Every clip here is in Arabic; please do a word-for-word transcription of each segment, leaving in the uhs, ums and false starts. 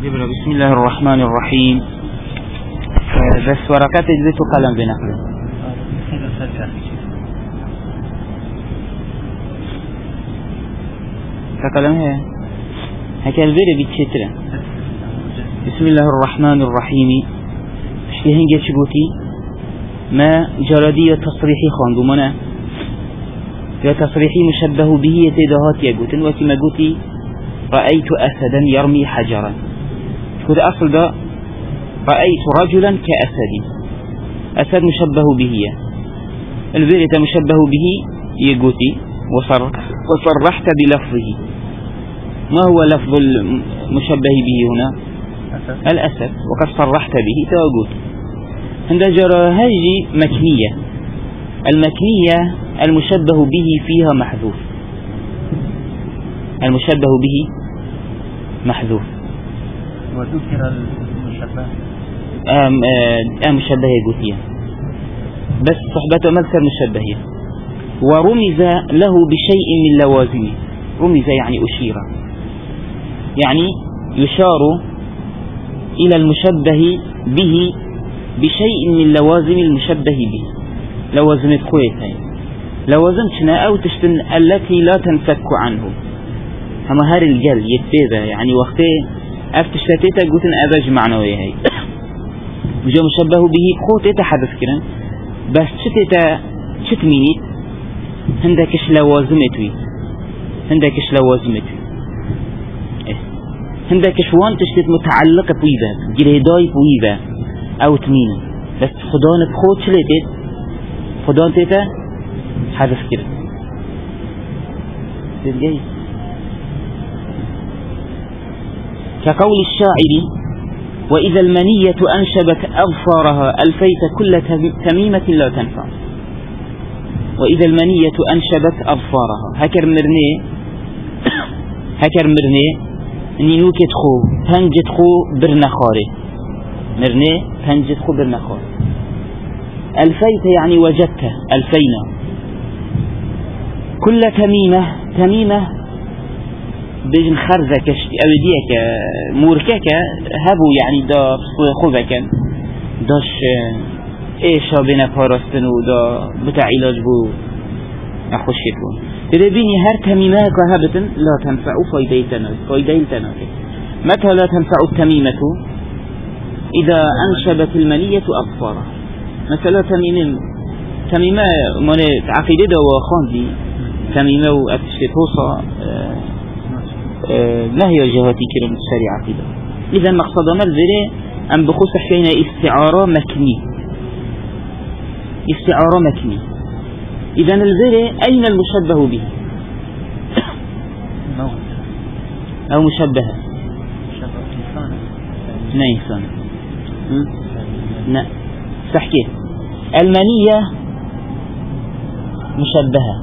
بسم الله الرحمن الرحيم. بس ورقات اجزيت قلم بنقل فقلم هي هكذا البيري بيتشترى. بسم الله الرحمن الرحيم. اشتهين جيتش قوتي ما جرادية تصريحي خاندومنا يا تصريحي مشبه به يتدهات يقوتن وكما قوتي رأيت أسدا يرمي حجرا. كده أصل ده رأيت رجلا كأسد. أسد مشبه به البيرة مشبه به يقوتي وصر وصرحت بلفظه. ما هو لفظ المشبه به هنا؟ الأسد. وقد صرحت به توقوت عند جرى هذه مكنية. المكنية المشبه به فيها محذوف. المشبه به محذوف وذكر المشبه آم آم مشبه يقولي بس صحبته مذكر مشبه. ورمز له بشيء من لوازمه. رمز يعني أشير، يعني يشار إلى المشبه به بشيء من لوازم المشبه به. لوازم الكويتين لوازم شنا أو تشتن التي لا تنفك عنه. هما هار الجل يتبع يعني وقته افتشتيتا قوتن أبج معنوية هاي وجا مشبه به قوت يتحدث كرا بس شتيتا شتمينيت هندكش لوازمتوي هندكش لوازمتوي إيه. هندكش وان تشتيت متعلقة بويبا جريداي بويبا أو تمينة بس خدان بخوت شليتت خدان تيتا حدث كرا تلقي كقول الشاعر وإذا المنية أنشبت أظفارها ألفيت كل تميمة لا تنفع. وإذا المنية أنشبت أظفارها هكر مرني هكر مرني نينوك تخو تنجد خو برنخاري مرني تنجد خو برنخاري. ألفيت يعني وجدت ألفينا كل تميمة تميمة بين خرزك أوديك موركك هبو يعني دا خوبك داش إيش بين فارستن ودا بتاع علاج بو أخشيتون تربيني هر تميمة كهبتن لا تنفع فايدة فايدة تنافي. متى لا تنفع التميمة؟ إذا أنشبت المنية أظفارها. مثلا تميمة تميمة من عقيدة وخاندي تميمة وأتشتوصة لا هي جهاتي كرم الشريعة كده. إذا مقصد ما الزري أن بخص حين استعارة مكني استعارة مكني. إذا الزري أين المشبه به؟ أو مشبه نعم سنة نعم سحكي المنية مشبهة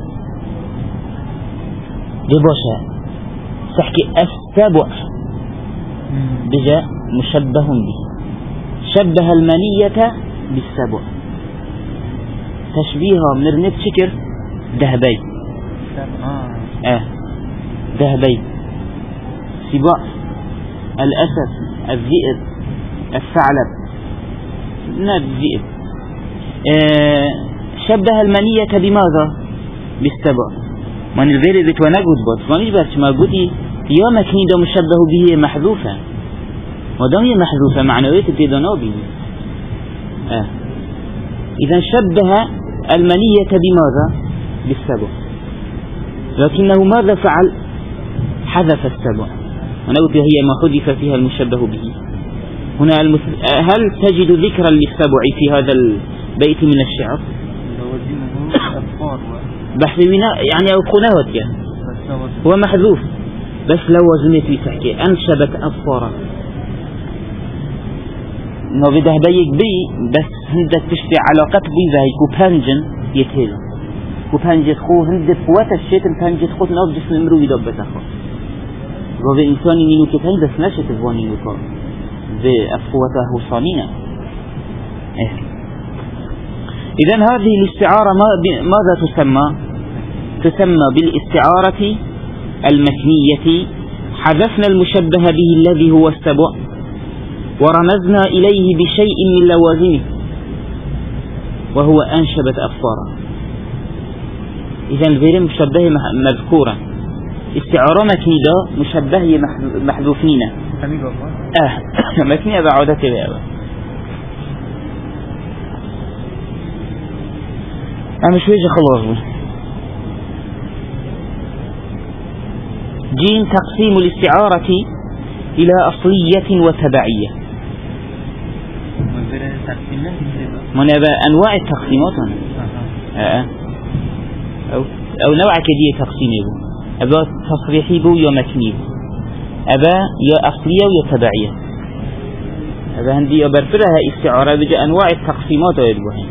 بباشا تحكي السبع بجاء مشبه به. شبه المنية بالسبع تشبيهها مرنت شكر ذهبي آه ذهبي سباع الأسد الذئب الثعلب ناب الذئب آه شبه المنية بماذا؟ بالسبع. من الغير ذات ونقود بس ما نجبرش ما قلتي يا مكني ده مشبه به محذوفة ودام هي محذوفة معنوية تدنابي آه. إذا شبه المنية بماذا؟ بالسبع. لكنه ماذا فعل؟ حذف السبع. أنا قلت هي ما حذف فيها المشبه به. هنا المثل... هل تجد ذكرا للسبع في هذا البيت من الشعر؟ بحث يعني أو قناوة يعني هو محذوف بس لو وزنت في تحكي أنشبت أظفارها ما بده بيك بي بس هندك تشتي علاقات بي ذا يكو بانجن يتهل وبانجت خو هندك فوات الشيء بانجت خو ناس جسم المرو يدبت أخو وفي إنسان ينو كتان بس نشت فواني يكو بأفوته صانينا. إيه. إذن هذه الاستعارة ماذا تسمى؟ تسمى بالاستعارة المكنية. حذفنا المشبه به الذي هو السبع ورمزنا إليه بشيء من لوازمه وهو أنشبت أبصاره. إذا الفيرم مشبه مذكورا، استعارة مكنيدة مشبه محذوفين. اه مكنية بعودته بأبا. أنا شوية خلاص. جيم تقسيم الاستعارة إلى أصلية وتبعية. من أبا أنواع التقسيمات آه. أو أو نوع كدية تقسيمه أبا تصريحي بو يا مكني أبا يا أصلية ويا تبعية. أبا هندي أبرفرها استعارة بجا أنواع التقسيمات ويدبوها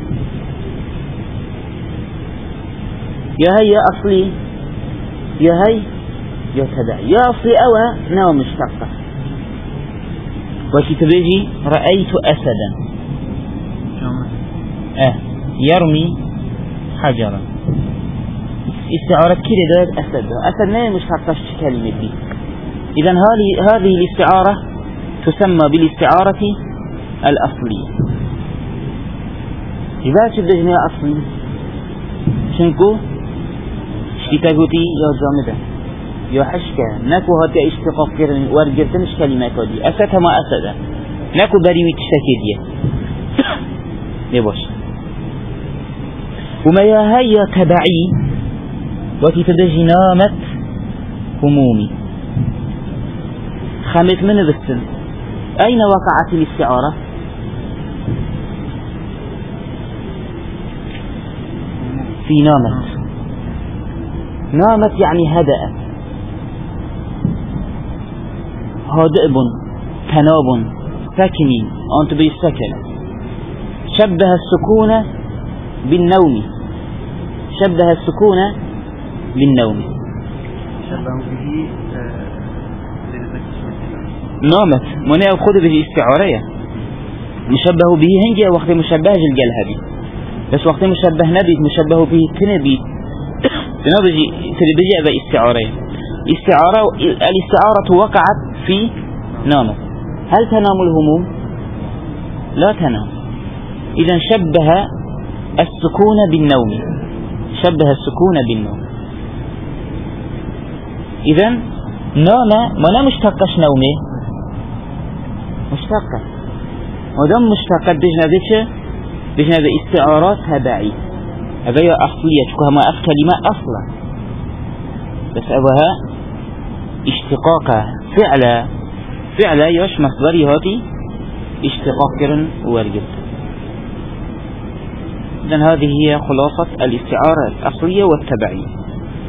يا هي يا أصلي يا هي يا تبعي. يا أصلي أو نوع مشتقة وكتبجي رأيت أسدا أه يرمي حجرا. استعارة كده ده أسد أسد ما مشتقة كلمة دي. إذن هذه هذه الاستعارة تسمى بالاستعارة الأصلية. إذا شبدنا أصلي شنكو شتاقوتي يا جامدة يا حشكة نكو هاتي اشتقاق كرن ورقرتنش كلمات دي أسدها ما أسدا نكو بريوي تشتكي دي لباش. وما يا هيا تبعي وكي تدجي نامت همومي خمت من بالسن. أين وقعت الاستعارة؟ في نامت. نامت يعني هدأت. هادئب تناب سكني أنت بالسكن. شبه السكون بالنوم. شبه السكون بالنوم. شبه به نامت من يأخذ به استعارية. مشبه به هنجي وقت مشبه الجلهبي بس وقت مشبه نبي مشبه به تنبي تنبي تنبي باستعارية. استعارة الاستعارة وقعت في نامت. هل تنام الهموم؟ لا تنام. إذا شبه السكون بالنوم. شبه السكون بالنوم. إذا نام ما لا مشتقش نومه مشتقة ودم مشتقة بجنا بيش بجنا باستعارات تبعي أبيا أصلية كما أف كلمة أصلا بس أبها اشتقاق فعلا فعلا يش مصدري هاتي اشتقاق كرن وارجل. إذن هذه هي خلاصة الاستعارة الأصلية والتبعية.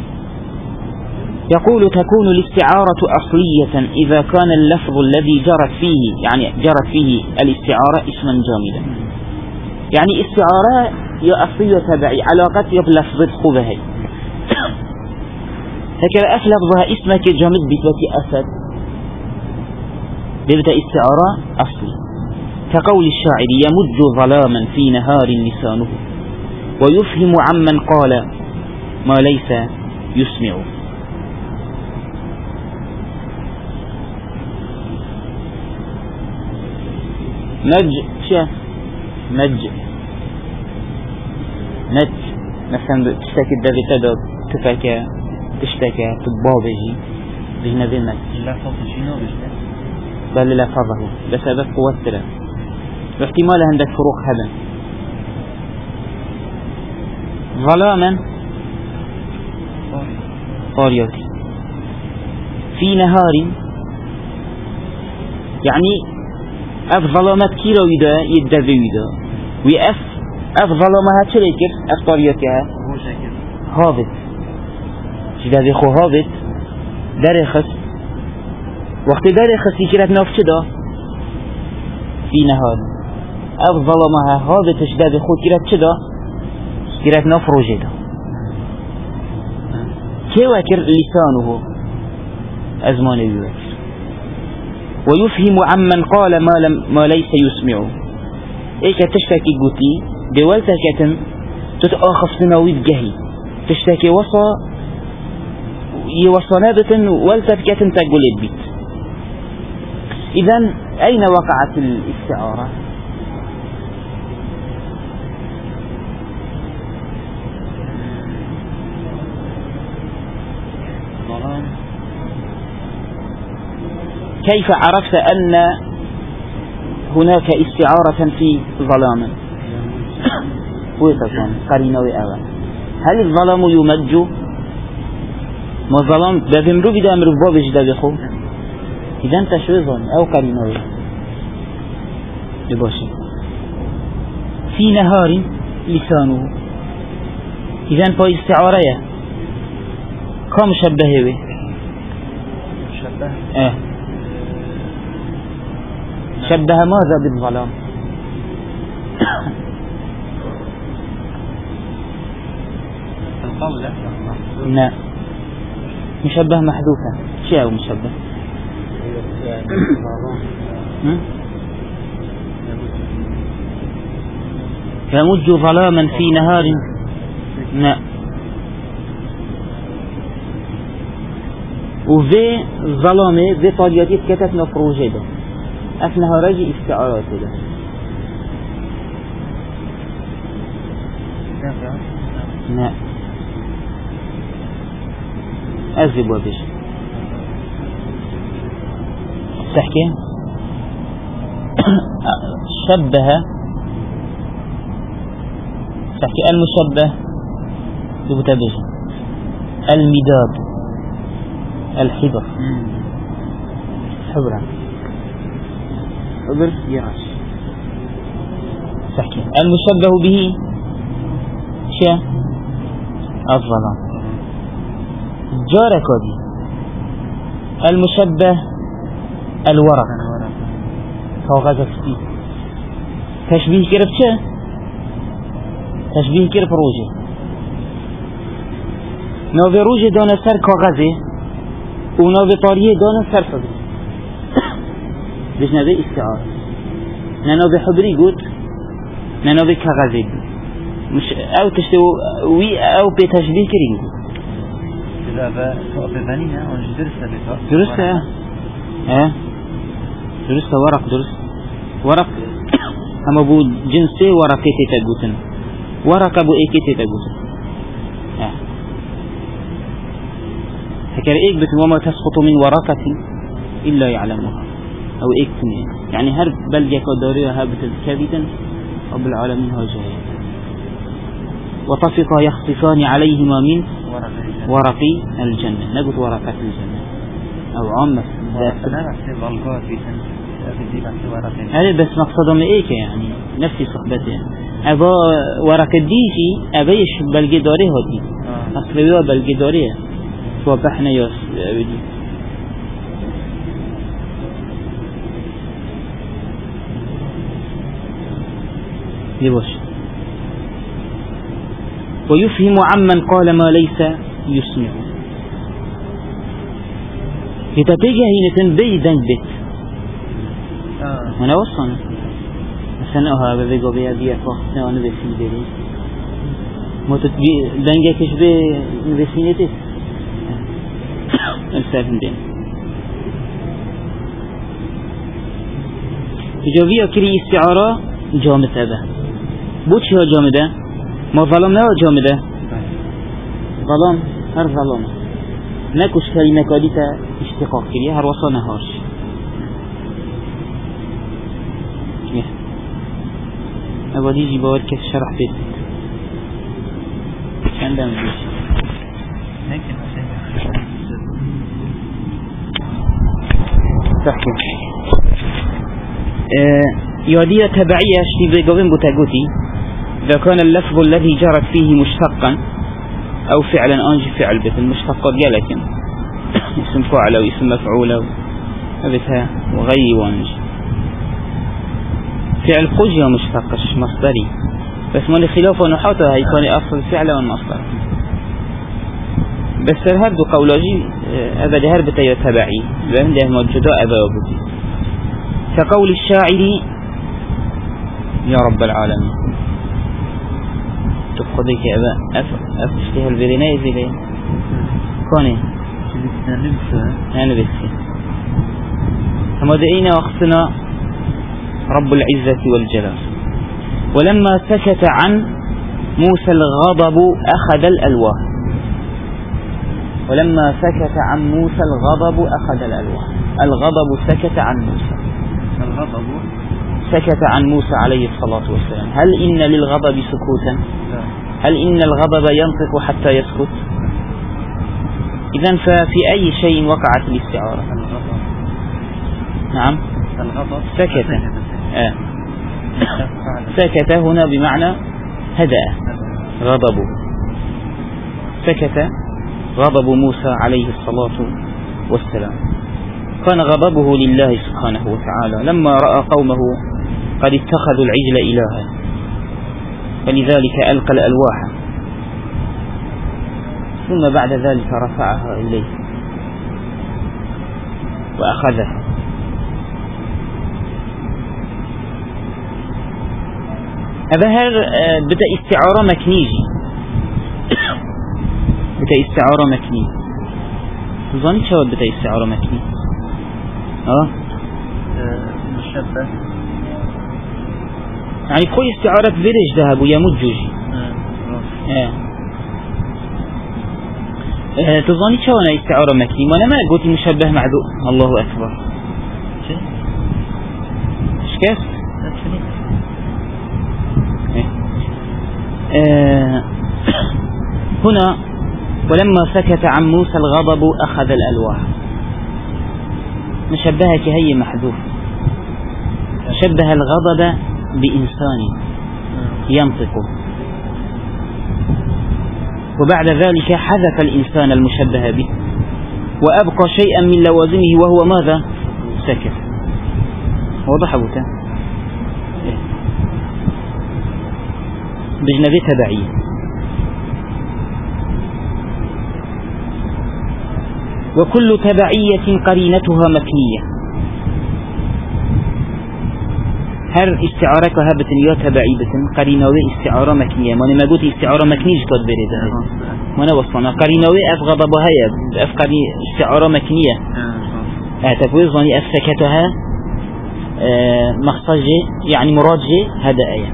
يقول تكون الاستعارة أصلية إذا كان اللفظ الذي جرت فيه يعني جرت فيه الاستعارة اسما جامدا. يعني استعارة يا أصلية تبعي علاقة يبلفظ خوبهي هكذا أفلفظها اسمك جامد بتوتي أسد ببدأ استعارة أصلي. كقول الشاعر يمد ظلاما في نهار لسانه ويفهم عمن قال ما ليس يسمع. نج شا نج نج مثلا تشتكي الدبي تدق تفكى تشتكى تبابجي بهنا بينك لا فضل شنو بيشتكي بل لا فضله بسبب قوة تلا واحتمال عندك فروق هذا. ظلاما طاريوتي في نهار يعني أف ظلامات كيلو يدا يدبي يدا ويأف أف ظلامها تشريكر أف طاريوتها هابط جدا خو هابط درخس وقت درخس يكرت ناف شدا في نهار أف ظلامها هابط جدا خو كرت شدا كرت ناف روجدا كي وكر لسانه أزمان يوكر ويفهم عمن قال ما, لم ما ليس يسمع. إيك تشتكي قوتي بولتا كتن تتآخف سنوي الجهي تشتكي وصا يوصى نابتا ولتا كتن تقول البيت. إذن أين وقعت الاستعارة؟ ظلام. كيف عرفت أن هناك استعارة في ظلام؟ ويتكون قرينة وأوى. هل الظلام يمج؟ ما الظلام بذمرو بدا أمر باب جدا بخو. إذا أنت شو ظن أو قرينة يباشي في نهار لسانه. إذا فا استعارة كم شبهه به؟ شبه اه شبه ماذا بالظلام؟ القول. لا مشبه محذوفة. شيء أو مشبه يمج ظلاما في نهار. لا وفي ظلامه في طالياتي كتت نفروجه ده أثنها رجي استعارات ده. لا أذب وبش تحكي شبه تحكي المشبه بمتبج المداد الحبر حبرا حبر يراش تحكي المشبه به شيء الظلام. جارك دي المشبه الورق كاغذ فيه تشبيه كرب شيء تشبيه كرب روجه نوبي روجه دانا سر كاغذه ونوبي طاريه دانا سر حبري بيش نوبي استعارة نوبي حبري قد نوبي كاغذه مش او تشتو وي او بتشبيه كرينجو إذا بفنينا أو درسة درسة ها درسة ورق درس ورق هم أبو جنسي ورقتي تجوتن ورق أبو إيكتي تجوتن ها فكر إيك بس وما تسقط من ورقة إلا يعلمها أو إيكتني يعني هرب بل يكدريها هابت الكبدا رب العالمين هاجايا وطفقا يخصفان عليهما من ورقي الجنة. نقول ورقة الجنة أو عامة هذا بس مقصدهم إيك يعني نفس صحبته أبا ورقة ديشي أبيش بالجداري هذي أصليها بالجداري فبحنا ياس أبدي يبوش ويفهم عمن قال ما ليس يسمع لتتجه نتنبي دنبت هنا وصلنا مثلا هذا بيجو بيا بيا فاحنا وانا بسين دري ما تتجي دنجة كشبه نبسينته السالم دين جوابي أكري استعارة جامد هذا بوش هو جامده ما ظلم نه جامده ظلم هر ظلم نکوش کلمه کادی تا اشتقاق کریه هر وصا نهاش اوادی جی باور کس شرح بید چندم بیش تحكي يادية تبعية اشتي بقوين بتاقوتي إذا كان اللفظ الذي جرت فيه مشتقا أو فعلا أنجي فعل بث المشتقات لكن اسم فاعل أو اسم مفعول أبثها وغي وانجي فعل قجي ومشتقش مصدري بس ما لخلاف ونحاطها يكون أصل فعل والمصدر بس الهرب قولاجي أبدا هرب تبعي بعنده موجودة أبا وبدي كقول الشاعر يا رب العالمين تقضيك أبا أف أفتشتها البرناء زي كوني أنا بسي هم دعينا وقتنا رب العزة والجلال. ولما سكت عن موسى الغضب أخذ الألواح. ولما سكت عن موسى الغضب أخذ الألواح. الغضب سكت عن موسى. الغضب سكت عن موسى عليه الصلاة والسلام. هل إن للغضب سكوتا؟ لا. هل إن الغضب ينطق حتى يسكت؟ إذن ففي أي شيء وقعت الاستعارة؟ الغضب. نعم. الغضب سكت. آه. سكت هنا بمعنى هدأ غضبه. سكت غضب موسى عليه الصلاة والسلام. كان غضبه لله سبحانه وتعالى لما رأى قومه قد اتخذوا العجل إلها، فلذلك ألقى الألواح، ثم بعد ذلك رفعها إليه وأخذها. هذا بدأ استعارة مكنيجي بدأ استعارة مكني. تظن شو بدأ استعارة مكني؟ اه مشبه يعني خوي استعارة فيرج ذهب ويمجوجي. اه اه تظن شو أنا استعارة مكني؟ وأنا ما قلت مشبه معذور. الله أكبر. إيش كيف؟ آه هنا ولما سكت عن موسى الغضب أخذ الألواح. نشبهها كهي محذوف. شبه الغضب بإنسان ينطق، وبعد ذلك حذف الإنسان المشبه به وأبقى شيئا من لوازمه وهو ماذا؟ سكت. واضح أبوتا؟ بجنبه تبعية. وكل تبعية قرينتها مكنية. هر استعارة كهبة يا تبعي بتن قرينوي استعارة مكنية. ما أنا ما قلت استعارة مكنية قد بريدة. ما أنا وصلنا قرينوي أف غضبها هي أف قري استعارة مكنية. أتفوز ظني أف سكتها آه مخصجة يعني مراجع هذا آية.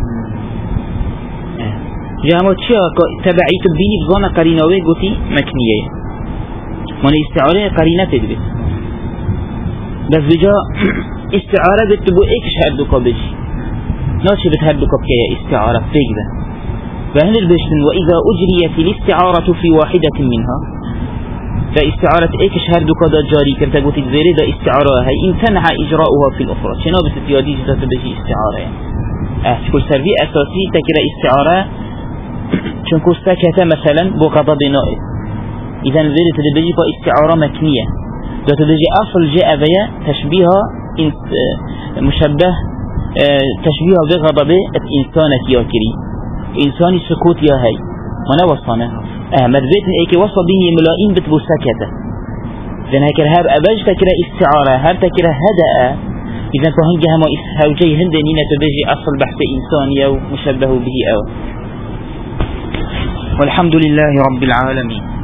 جامعة شيء تبعي تبيني بظن قرينوي قلتي مكنية. ما أنا استعارة قرينة تدبس. بس بجا استعارة بتبو إيش هردوك بيجي ناشي بتهردوك بكيا استعارة فيجبة. فهل البشتن وإذا أجريت الاستعارة في واحدة منها فاستعارة إيش هردوك دا جاري كرتا قوتي زيري دا استعارة هاي امتنع إجراؤها في الأخرى. شنو بتتيادي جدا تبجي استعارة يعني اه كل سربي أساسي تكرا استعارة شنكو سكت مثلا بغضب نائب. إذا زيري تبجي استعارة مكنية دا تبجي أصل جاء بيا تشبيها مشبه تشبيه بغضب إنسانك يا كري إنساني سكوت يا هاي وانا وصانا أحمد بيتن ايكي وصل به ملائين بتبو سكتة. إذن هكذا هاب أباج تكرا استعارة هاب تكرا هدأ. إذن فهنجها ما إسهاوجي هندنين تبجي أصل بحث إنساني ومشبه به أو. والحمد لله رب العالمين.